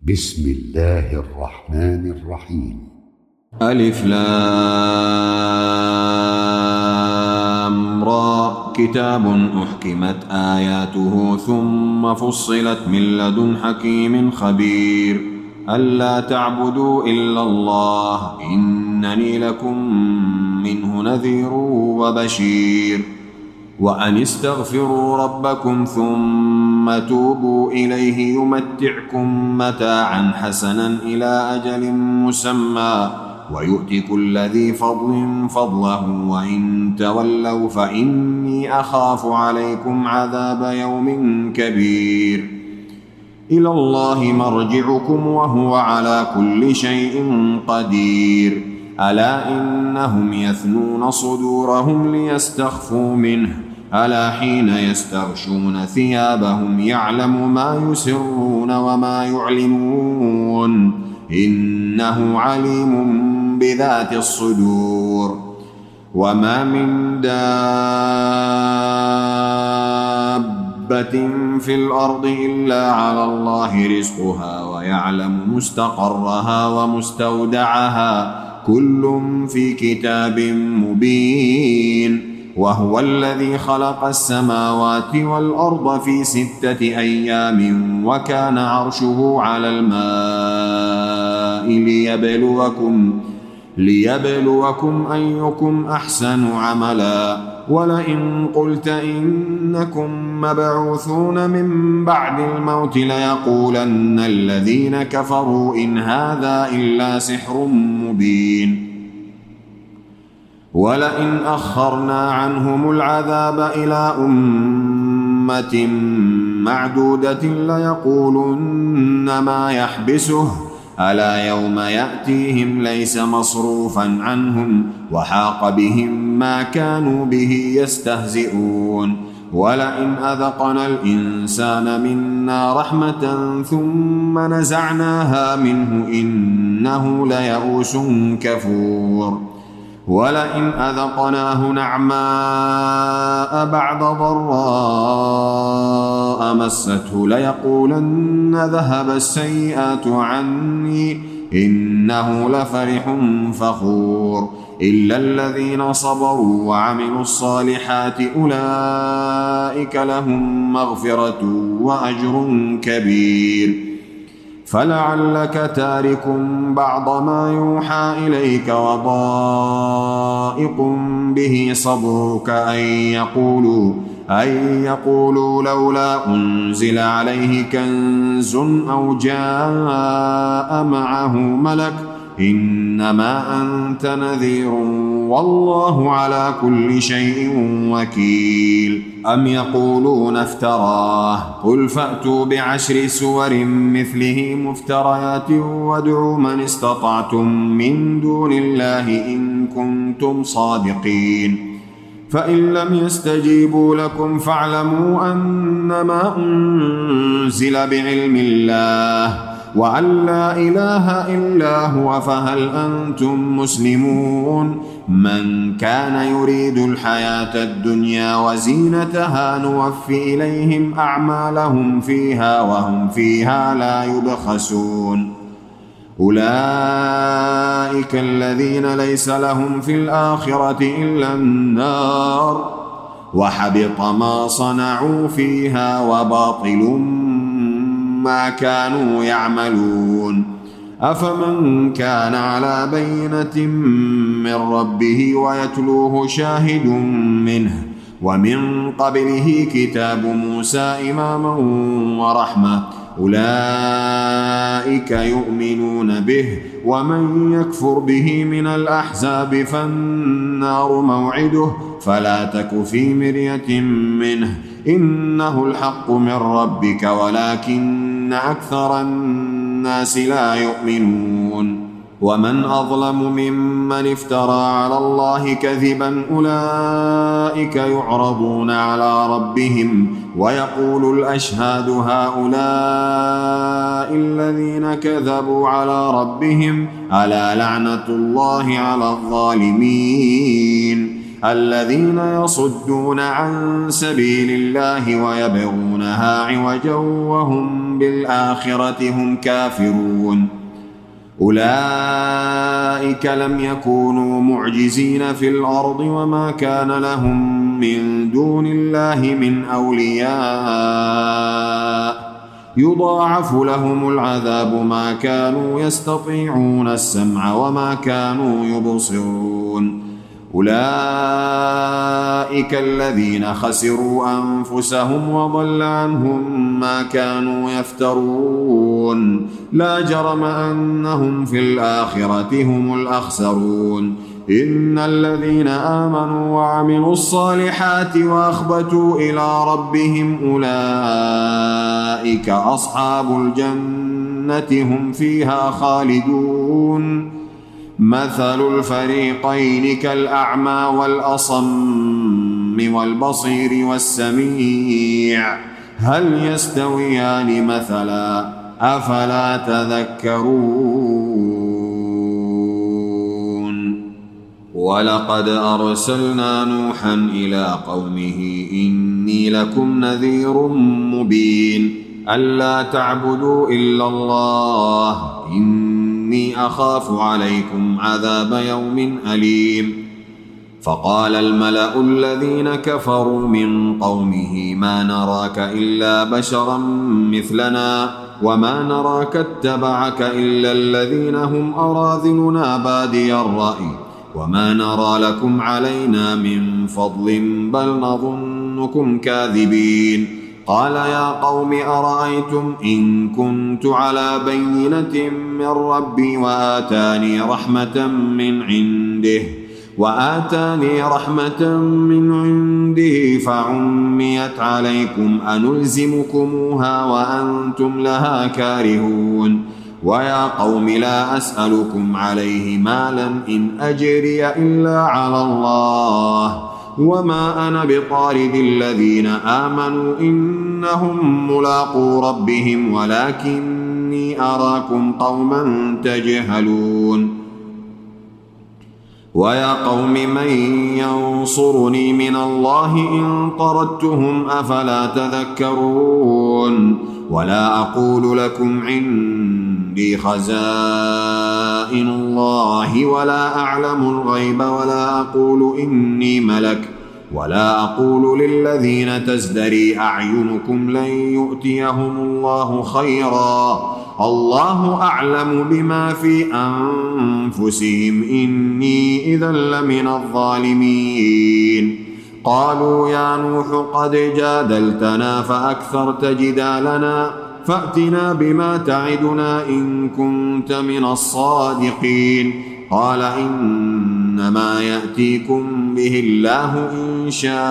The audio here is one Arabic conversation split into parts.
بسم الله الرحمن الرحيم. ألف لام را كتاب أحكمت آياته ثم فصلت من لدن حكيم خبير ألا تعبدوا إلا الله إنني لكم منه نذير وبشير وأن استغفروا ربكم ثم توبوا إليه يمتعكم متاعا حسنا إلى أجل مسمى ويؤتي كل ذي فضل فضله وإن تولوا فإني أخاف عليكم عذاب يوم كبير إلى الله مرجعكم وهو على كل شيء قدير ألا إنهم يثنون صدورهم ليستخفوا منه ألا حين يستغشون ثيابهم يعلم ما يسرون وما يعلنون إنه عليم بذات الصدور وما من دابة في الأرض إلا على الله رزقها ويعلم مستقرها ومستودعها كل في كتاب مبين وهو الذي خلق السماوات والأرض في 6 أيام وكان عرشه على الماء ليبلوكم أيكم أحسن عملا ولئن قلت إنكم مبعوثون من بعد الموت ليقولن الذين كفروا إن هذا إلا سحر مبين ولئن أخرنا عنهم العذاب إلى أمة معدودة ليقولن ما يحبسه ألا يوم يأتيهم ليس مصروفا عنهم وحاق بهم ما كانوا به يستهزئون ولئن أذقنا الإنسان منا رحمة ثم نزعناها منه إنه ليئوس كفور ولئن أذقناه نعماء بعد ضراء مسته ليقولن ذهب السيئات عني إنه لفرح فخور إلا الذين صبروا وعملوا الصالحات أولئك لهم مغفرة وأجر كبير فلعلك تارك بعض ما يوحى إليك وضائق به صدرك أن يقولوا لولا أنزل عليه كنز أو جاء معه ملك إنما أنت نذير والله على كل شيء وكيل أم يقولون افتراه قل فأتوا ب10 سور مثله مفتريات وادعوا من استطعتم من دون الله إن كنتم صادقين فإن لم يستجيبوا لكم فاعلموا أنما أنزل بعلم الله وأن لا إله إلا هو فهل أنتم مسلمون من كان يريد الحياة الدنيا وزينتها نوفي إليهم أعمالهم فيها وهم فيها لا يبخسون أولئك الذين ليس لهم في الآخرة إلا النار وحبط ما صنعوا فيها وباطل ما كانوا يعملون أفمن كان على بينة من ربه ويتلوه شاهد منه ومن قبله كتاب موسى إماما ورحمة أولئك يؤمنون به ومن يكفر به من الأحزاب فالنار موعده فلا تك في مرية منه إنه الحق من ربك ولكن أكثر الناس لا يؤمنون ومن أظلم ممن افترى على الله كذبا أولئك يعرضون على ربهم ويقول الأشهاد هؤلاء الذين كذبوا على ربهم ألا لعنة الله على الظالمين الذين يصدون عن سبيل الله ويبغونها عوجا وهم بالآخرة هم كافرون أولئك لم يكونوا معجزين في الأرض وما كان لهم من دون الله من أولياء يضاعف لهم العذاب ما كانوا يستطيعون السمع وما كانوا يبصرون أولئك الذين خسروا أنفسهم وضل عنهم ما كانوا يفترون لا جرم أنهم في الآخرة هم الأخسرون إن الذين آمنوا وعملوا الصالحات وأخبتوا إلى ربهم أولئك أصحاب الجنة هم فيها خالدون مثل الفريقين كالأعمى والأصم والبصير والسميع هل يستويان مثلا أفلا تذكرون ولقد أرسلنا نوحا إلى قومه إني لكم نذير مبين ألا تعبدوا إلا الله إني أخاف عليكم عذاب يوم أليم فقال الملأ الذين كفروا من قومه ما نراك إلا بشرا مثلنا وما نراك اتبعك إلا الذين هم أراذلنا بادي الرأي وما نرى لكم علينا من فضل بل نظنكم كاذبين قال يا قوم أرأيتم إن كنت على بينة من ربي وآتاني رحمة من عنده فعميت عليكم أنلزمكموها وأنتم لها كارهون ويا قوم لا أسألكم عليه مالا إن أجري إلا على الله وما أنا بطارد الذين آمنوا إنهم ملاقو ربهم ولكني أراكم قوما تجهلون ويا قوم من ينصرني من الله إن طردتهم أفلا تذكرون ولا أقول لكم عندي خزائن الله ولا أعلم الغيب ولا أقول إني ملك ولا أقول للذين تزدري أعينكم لن يؤتيهم الله خيرا الله أعلم بما في أنفسهم إني إذا لمن الظالمين قالوا يا نوح قد جادلتنا فأكثرت جدالنا فأتنا بما تعدنا إن كنت من الصادقين قال إنما يأتيكم به الله إن شاء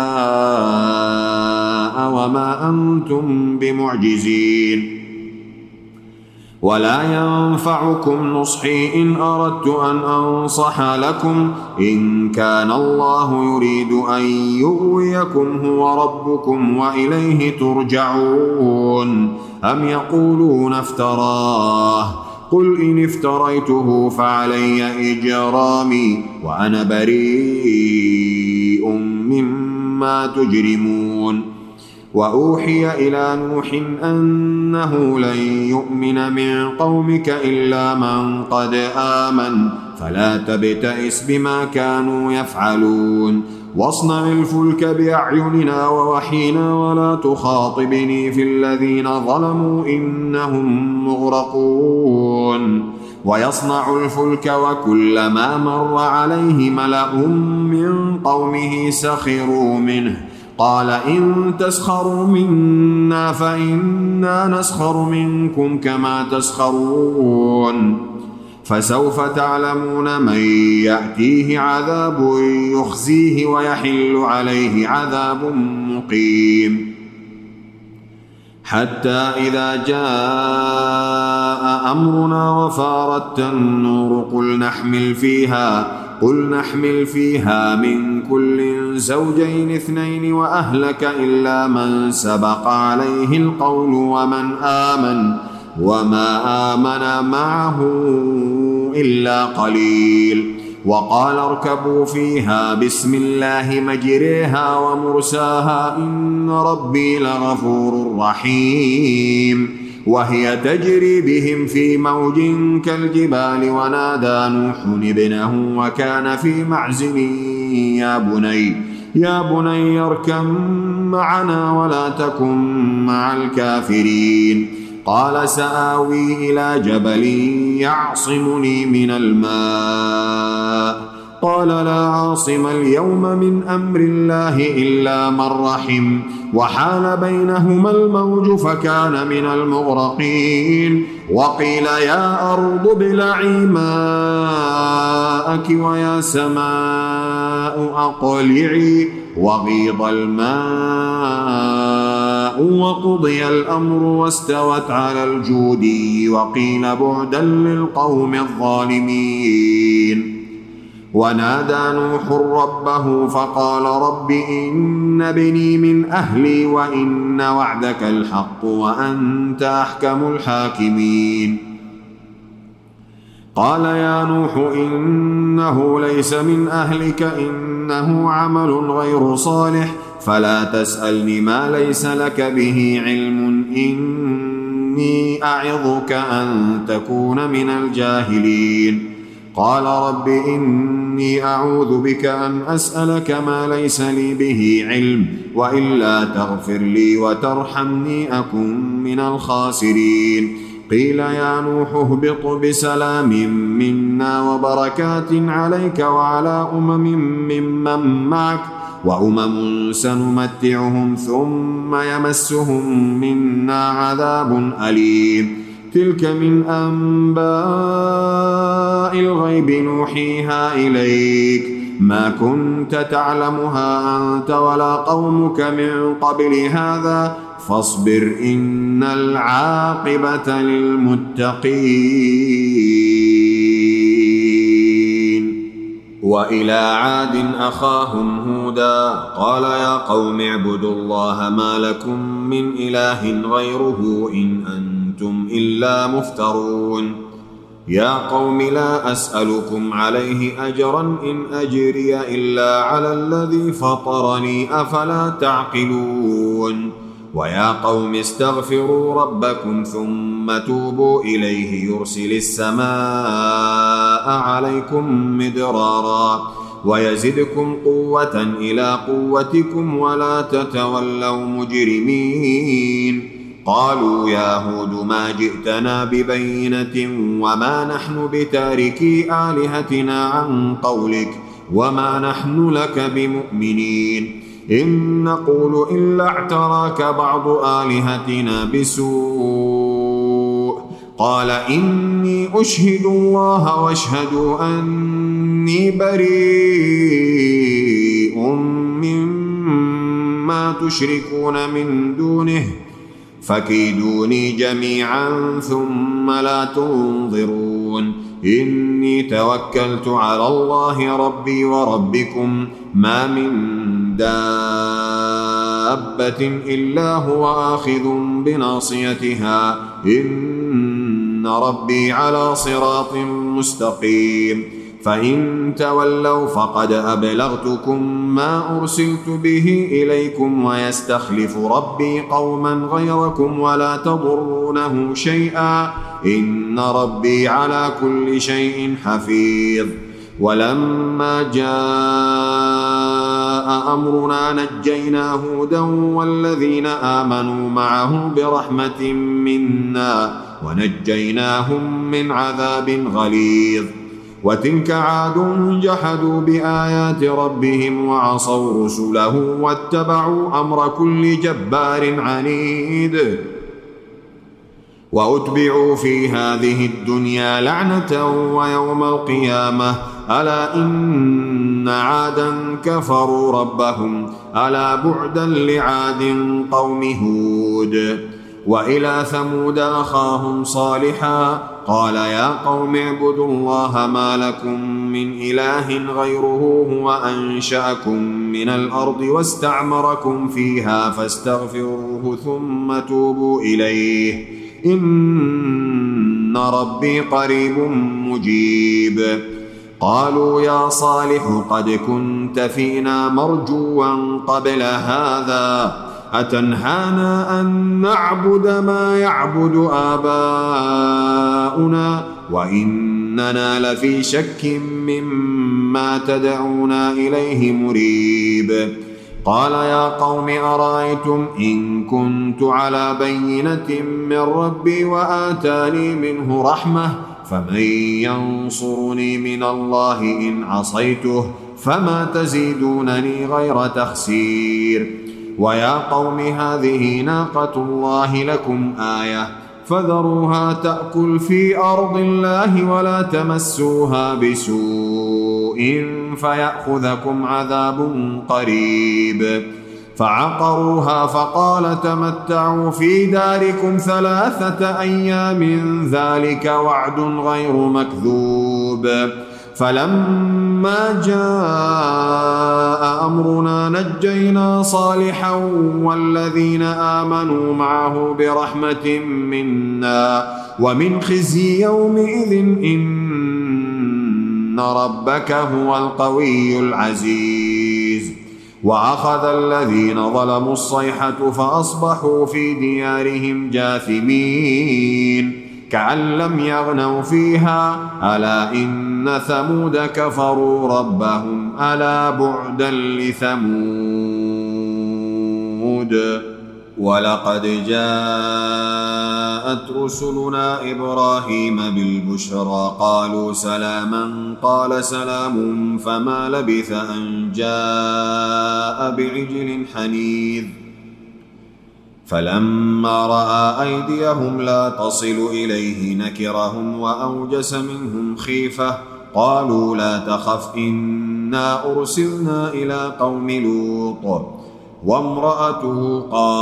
وما أنتم بمعجزين ولا ينفعكم نصحي إن أردت أن أنصح لكم إن كان الله يريد أن يغويكم هو ربكم وإليه ترجعون أم يقولون افتراه قل إن افتريته فعلي إجرامي وأنا بريء مما تجرمون وأوحي إلى نوح أنه لن يؤمن من قومك إلا من قد آمن فلا تبتئس بما كانوا يفعلون واصنع الفلك بأعيننا ووحينا ولا تخاطبني في الذين ظلموا إنهم مغرقون ويصنع الفلك وكلما مر عليه ملأ من قومه سخروا منه قال إن تسخروا منا فإنا نسخر منكم كما تسخرون فسوف تعلمون من يأتيه عذاب يخزيه ويحل عليه عذاب مقيم حتى إذا جاء أمرنا وفارت النور قل نحمل فيها من كل زوجين اثنين وأهلك إلا من سبق عليه القول ومن آمن وما آمن معه إلا قليل وقال اركبوا فيها بسم الله مجريها ومرساها إن ربي لغفور رحيم وهي تجري بهم في موج كالجبال ونادى نوح ابنه وكان في معزل يا بني اركب معنا ولا تكن مع الكافرين قال سآوي إلى جبل يعصمني من الماء قال لا عاصم اليوم من أمر الله إلا من رحم وحال بينهما الموج فكان من المغرقين وقيل يا أرض ابلعي ماءك ويا سماء أقلعي وغيض الماء وقضي الأمر واستوت على الجودي وقيل بعدا للقوم الظالمين ونادى نوح ربه فقال رب إن ابني من أهلي وإن وعدك الحق وأنت أحكم الحاكمين قال يا نوح إنه ليس من أهلك إنه عمل غير صالح فلا تسألني ما ليس لك به علم إني أعظك أن تكون من الجاهلين قال رب إني أعوذ بك أن أسألك ما ليس لي به علم وإلا تغفر لي وترحمني أكن من الخاسرين قيل يا نوح اهبط بسلام منا وبركات عليك وعلى ممن معك وأمم سنمتعهم ثم يمسهم منا عذاب أليم تلك من أنباء الغيب نوحيها إليك ما كنت تعلمها أنت ولا قومك من قبل هذا فاصبر إن العاقبة للمتقين وإلى عاد أخاهم هودا قال يا قوم اعبدوا الله ما لكم من إله غيره إن أنتم إلا مفترون يا قوم لا أسألكم عليه أجرا إن أجري إلا على الذي فطرني أفلا تعقلون ويا قوم استغفروا ربكم ثم توبوا إليه يرسل السماء عليكم مدرارا ويزدكم قوة إلى قوتكم ولا تتولوا مجرمين قالوا يا هود ما جئتنا ببينة وما نحن بتاركي آلهتنا عن قولك وما نحن لك بمؤمنين إن نقول إلا اعتراك بعض آلهتنا بسوء قال إني أشهد الله واشهدوا أني بريء مما تشركون من دونه فكيدوني جميعا ثم لا تنظرون إني توكلت على الله ربي وربكم ما من دابة إلا هو آخذ بناصيتها إن ربي على صراط مستقيم فإن تولوا فقد أبلغتكم ما أرسلت به إليكم ويستخلف ربي قوما غيركم ولا تضرونه شيئا إن ربي على كل شيء حفيظ ولما جاء أمرنا نجينا هودا والذين آمنوا معه برحمة منا ونجيناهم من عذاب غليظ وتلك عاد جحدوا بآيات ربهم وعصوا رسله واتبعوا أمر كل جبار عنيد وأتبعوا في هذه الدنيا لعنة ويوم القيامة ألا إن عادا كفروا ربهم ألا بعدا لعاد قوم هود وإلى ثمود أخاهم صالحا قال يا قوم اعبدوا الله ما لكم من إله غيره هو أنشأكم من الأرض واستعمركم فيها فاستغفروه ثم توبوا إليه إن ربي قريب مجيب قالوا يا صالح قد كنت فينا مرجوا قبل هذا أتنهانا أن نعبد ما يعبد آباؤنا وإننا لفي شك مما تدعونا إليه مريب. قال يا قوم أرأيتم إن كنت على بينة من ربي وآتاني منه رحمة فمن ينصرني من الله إن عصيته فما تزيدونني غير تخسير. ويا قوم هذه ناقة الله لكم آية فذروها تأكل في أرض الله ولا تمسوها بسوء فيأخذكم عذاب قريب. فعقروها فقال تمتعوا في داركم 3 أيام ذلك وعد غير مكذوب. فلما جاء أمرنا نجينا صالحا والذين آمنوا معه برحمة منا ومن خزي يومئذ إن ربك هو القوي العزيز. وأخذ الذين ظلموا الصيحة فأصبحوا في ديارهم جاثمين كأن لم يغنوا فيها ألا إن ثمود كفروا ربهم ألا بعدا لثمود. ولقد جاءت رسلنا إبراهيم بالبشرى قالوا سلاما قال سلام فما لبث أن جاء بعجل حنيذ. فلما رأى أيديهم لا تصل إليه نكرهم وأوجس منهم خيفة قالوا لا تخف إنا أرسلنا إلى قوم لوط وامرأته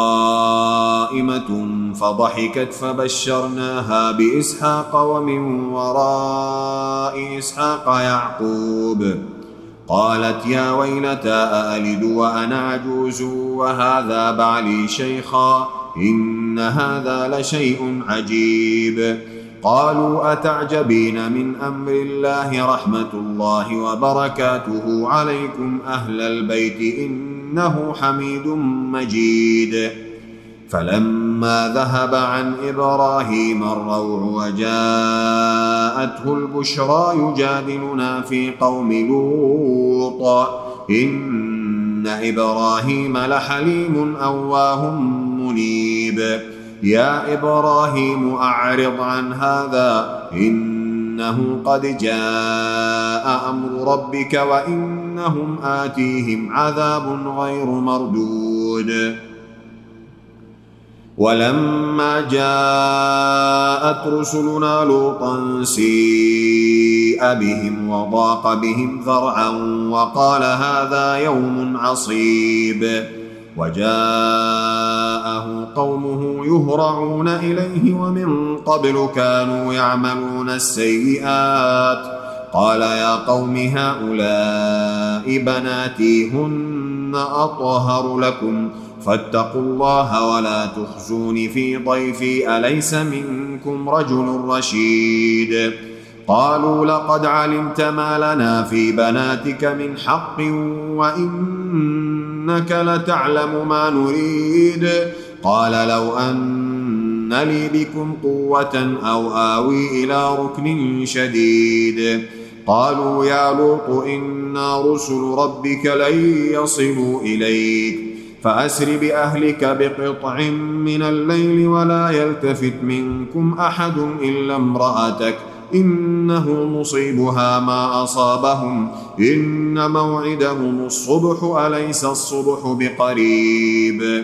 قائمة فضحكت فبشرناها بإسحاق ومن وراء إسحاق يعقوب. قالت يا ويلتى أألد وأنا عجوز وهذا بعلي شيخا إن هذا لشيء عجيب. قالوا أتعجبين من أمر الله رحمة الله وبركاته عليكم أهل البيت إنه حميد مجيد. فلما ذهب عن إبراهيم الروع وجاءته البشرى يجادلنا في قوم لوط إن إبراهيم لحليم أواه منيب. يا إبراهيم أعرض عن هذا إنه قد جاء أمر ربك وإنهم آتيهم عذاب غير مردود. ولما جاءت رسلنا لوطا سيء بهم وضاق بهم ذرعا وقال هذا يوم عصيب. وجاءه قومه يهرعون إليه ومن قبل كانوا يعملون السيئات. قال يا قوم هؤلاء بناتي هن أطهر لكم فاتقوا الله ولا تخزون في ضيفي أليس منكم رجل رشيد. قالوا لقد علمت ما لنا في بناتك من حق وإنك لتعلم ما نريد. قال لو أن لي بكم قوة أو آوي إلى ركن شديد. قالوا يا لوط إنا رسل ربك لن يصلوا إليك فأسر بأهلك بقطع من الليل ولا يلتفت منكم أحد إلا امرأتك إنه مصيبها ما أصابهم إن موعدهم الصبح أليس الصبح بقريب.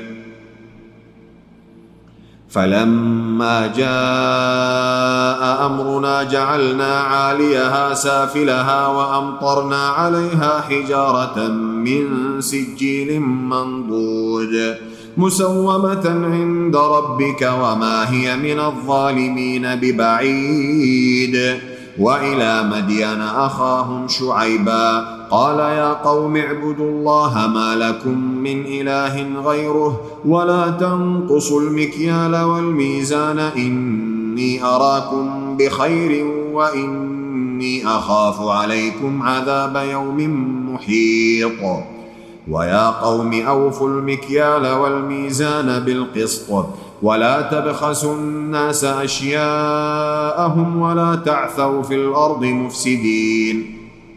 فلما جاء أمرنا جعلنا عاليها سافلها وأمطرنا عليها حجارة من سجيل منضود مسومة عند ربك وما هي من الظالمين ببعيد. وإلى مدين أخاهم شعيبا قال يا قوم اعبدوا الله ما لكم من إله غيره ولا تنقصوا المكيال والميزان إني أراكم بخير وإني أخاف عليكم عذاب يوم محيط. ويا قوم أوفوا المكيال والميزان بالقسط ولا تبخسوا الناس أشياءهم ولا تعثوا في الأرض مفسدين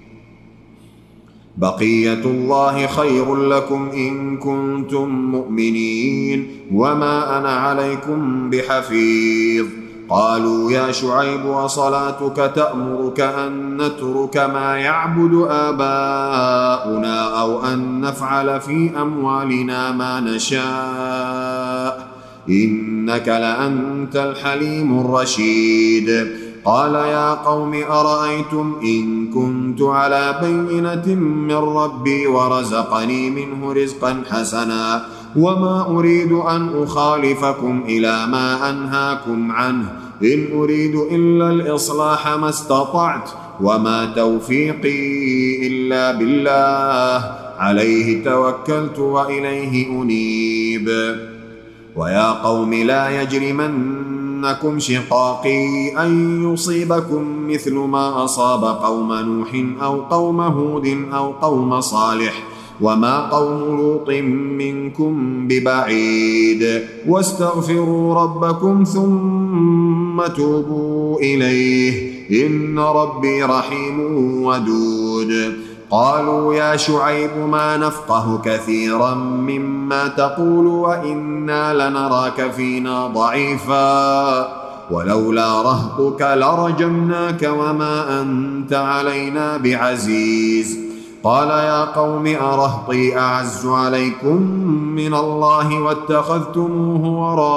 بقية الله خير لكم إن كنتم مؤمنين وما أنا عليكم بحفيظ قالوا يا شعيب وصلاتك تأمرك أن نترك ما يعبد آباؤنا أو أن نفعل في أموالنا ما نشاء إنك لأنت الحليم الرشيد قال يا قوم أرأيتم إن كنت على بينة من ربي ورزقني منه رزقا حسنا وما أريد أن أخالفكم إلى ما أنهاكم عنه إن أريد إلا الإصلاح ما استطعت وما توفيقي إلا بالله عليه توكلت وإليه أنيب ويا قوم لا يجرمنكم شقاقي أن يصيبكم مثل ما أصاب قوم نوح أو قوم هود أو قوم صالح وما قوم لوط منكم ببعيد واستغفروا ربكم ثم توبوا إليه إن ربي رحيم ودود قالوا يا شعيب ما نفقه كثيرا مما تقول وإنا لنراك فينا ضعيفا ولولا رهطك لرجمناك وما أنت علينا بعزيز قال يا قوم أرهطي أعز عليكم من الله واتخذتموه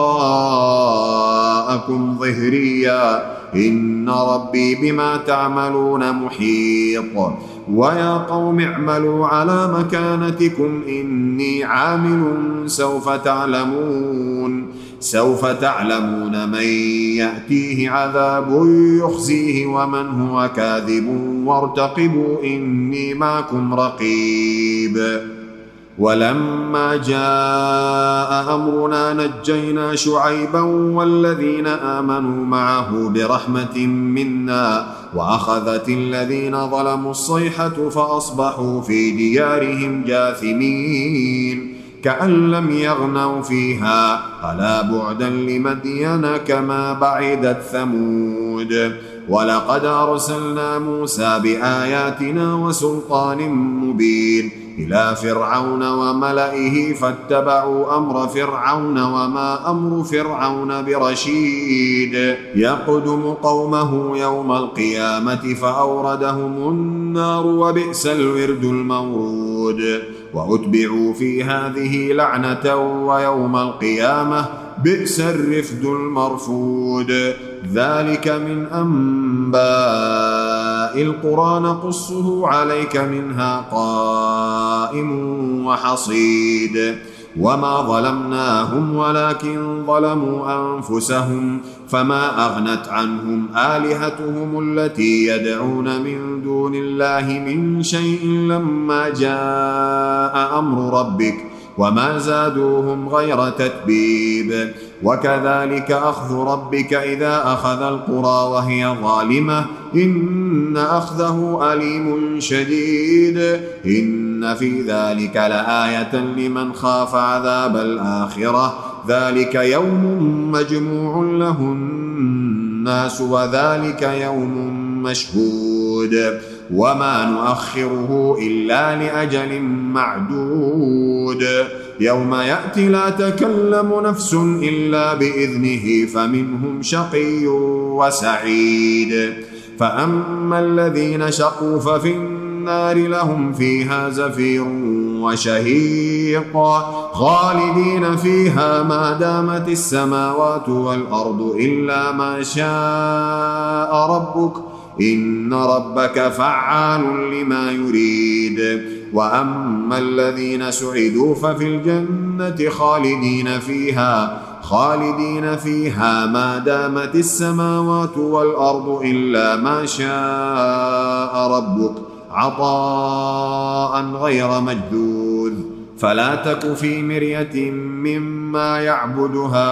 وراءكم ظهريا إن ربي بما تعملون محيط ويا قوم اعملوا على مكانتكم إني عامل سوف تعلمون من يأتيه عذاب يخزيه ومن هو كاذب وارتقبوا إني معكم رقيب ولما جاء أمرنا نجينا شعيبا والذين آمنوا معه برحمة منا وأخذت الذين ظلموا الصيحة فأصبحوا في ديارهم جاثمين كأن لم يغنوا فيها ألا بعدا لمدين كما بعدت ثمود ولقد أرسلنا موسى بآياتنا وسلطان مبين إلى فرعون وملئه فاتبعوا أمر فرعون وما أمر فرعون برشيد يقدم قومه يوم القيامة فأوردهم النار وبئس الورد المورود وأتبعوا في هذه لعنة ويوم القيامة بئس الرفد المرفود ذلك من أنباء القرى نقصه عليك منها قائم وحصيد وما ظلمناهم ولكن ظلموا أنفسهم فما أغنت عنهم آلهتهم التي يدعون من دون الله من شيء لما جاء أمر ربك وما زادوهم غير تتبيب وكذلك أخذ ربك إذا أخذ القرى وهي ظالمة إن أخذه أليم شديد إن في ذلك لآية لمن خاف عذاب الآخرة ذلك يوم مجموع له الناس وذلك يوم مشهود وما نؤخره إلا لأجل معدود يوم يأتي لا تكلم نفس إلا بإذنه فمنهم شقي وسعيد فأما الذين شقوا ففي النار لهم فيها زفير وشهيق خالدين فيها ما دامت السماوات والأرض إلا ما شاء ربك إن ربك فعال لما يريد وأما الذين سعدوا ففي الجنة خالدين فيها ما دامت السماوات والأرض إلا ما شاء ربك عطاء غير مجذوذ فلا تك في مرية مما يعبد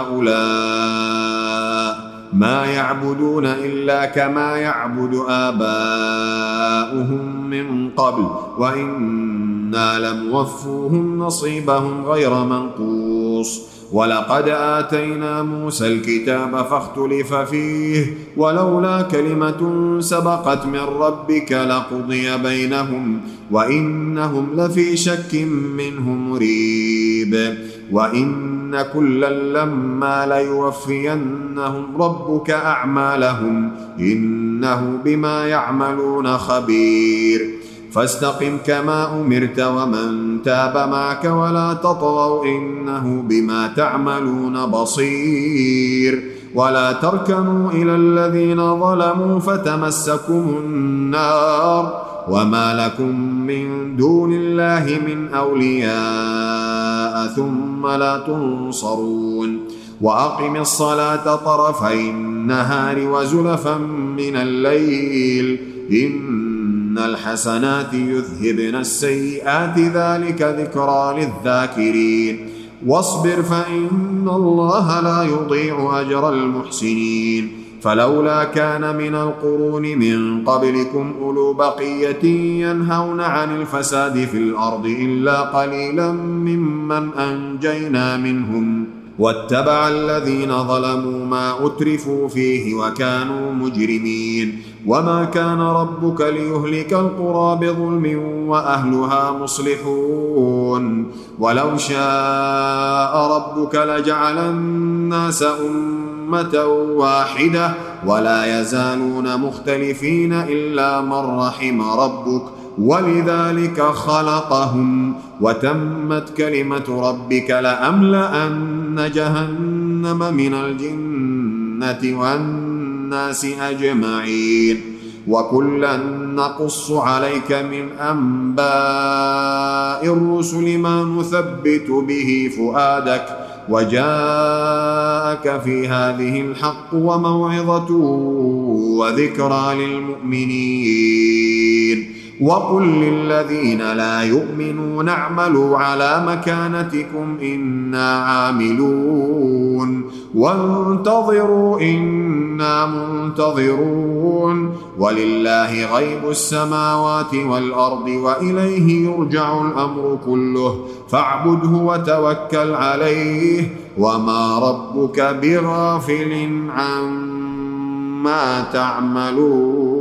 هؤلاء ما يعبدون إلا كما يعبد آباؤهم من قبل وإن وإنا لموفوهم نصيبهم غير منقوص. ولقد آتينا موسى الكتاب فاختلف فيه ولولا كلمة سبقت من ربك لقضي بينهم وإنهم لفي شك منه مريب. وإن كلا لما ليوفينهم ربك أعمالهم إنه بما يعملون خبير. فاستقم كما أمرت ومن تاب معك ولا تطغوا إنه بما تعملون بصير. ولا تركنوا إلى الذين ظلموا فتمسكم النار وما لكم من دون الله من أولياء ثم لا تنصرون. وأقم الصلاة طرفي النهار وزلفا من الليل إن الحسنات يذهبن السيئات ذلك ذكرى للذاكرين. واصبر فإن الله لا يضيع أجر المحسنين. فلولا كان من القرون من قبلكم أولو بقية ينهون عن الفساد في الأرض إلا قليلا ممن أنجينا منهم واتبع الذين ظلموا ما أترفوا فيه وكانوا مجرمين. وما كان ربك ليهلك القرى بظلم وأهلها مصلحون. ولو شاء ربك لجعل الناس أمة واحدة ولا يزالون مختلفين إلا من رحم ربك ولذلك خلقهم وتمت كلمة ربك لأملأن جهنم من الجنة والناس أجمعين. وكلا نقص عليك من أنباء الرسل ما نثبت به فؤادك وجاءك في هذه الحق وموعظة وذكرى للمؤمنين. وقل للذين لا يؤمنون اعملوا على مكانتكم إنا عاملون وانتظروا إنا منتظرون. ولله غيب السماوات والأرض وإليه يرجع الأمر كله فاعبده وتوكل عليه وما ربك بغافل عما تعملون.